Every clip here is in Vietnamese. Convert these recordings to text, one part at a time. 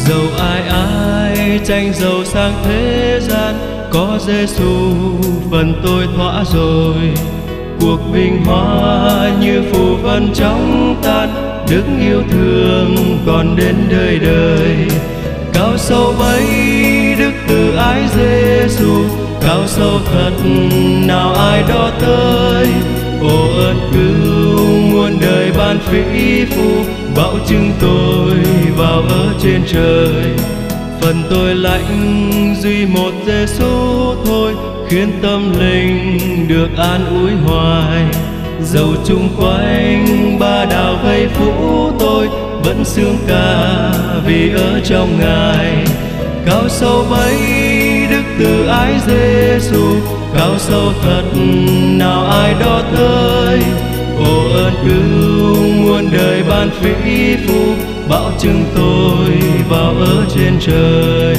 Dầu ai ai tranh giàu sang thế gian, có Giêsu phần tôi thỏa rồi. Cuộc vinh hoa như phù vân chóng tan, đức yêu thương còn đến đời đời. Cao sâu bấy đức từ ái Giêsu, cao sâu thật nào ai đo tới. Ồ ơn cứu muôn đời ban phí phu, bảo chứng tôi vào ở trên trời. Phần tôi lãnh duy một Giêsu thôi, khiến tâm linh được an ủi hoài. Dầu chung quanh ba đào vây phủ tôi, vẫn sướng ca vì ở trong Ngài. Cao sâu bấy đức từ ái Giêsu, cao sâu thật nào ai đo tới. Ồ ơn cứu muôn đời ban phí phu, bảo chứng tôi vào ở trên trời.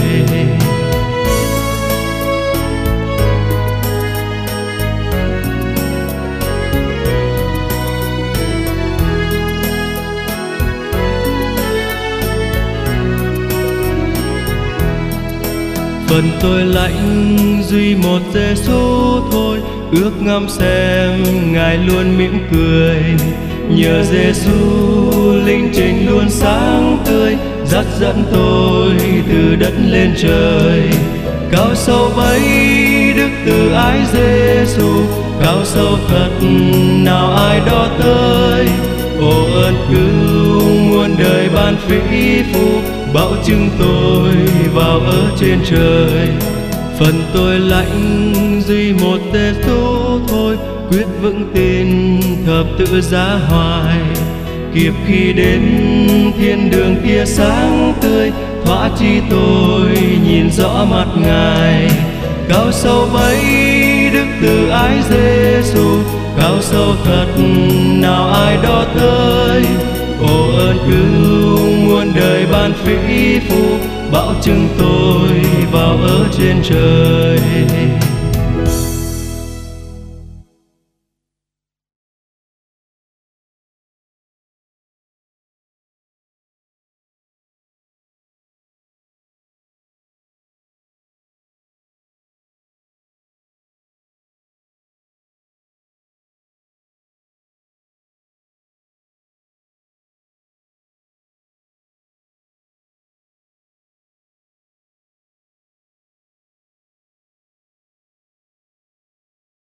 Phần tôi lãnh duy một Giêsu thôi, ước ngắm xem Ngài luôn mỉm cười. Nhờ Giêsu linh trình luôn sáng tươi, dắt dẫn tôi từ đất lên trời. Cao sâu bấy đức từ ái Giêsu, cao sâu thật nào ai đo tới. Ồ ơn cứu muôn đời ban phí phu, bảo chứng tôi vào ở trên trời. Phần tôi lãnh duy một Giêsu thôi, quyết vững tin thập tự giá hoài. Kịp khi đến thiên đường kia sáng tươi, thỏa chí tôi nhìn rõ mặt Ngài. Cao sâu bấy đức từ ái Giêsu, cao sâu thật nào ai đo tới. Ồ ơn cứu muôn đời ban phí phu, bảo chứng tôi vào ở trên trời.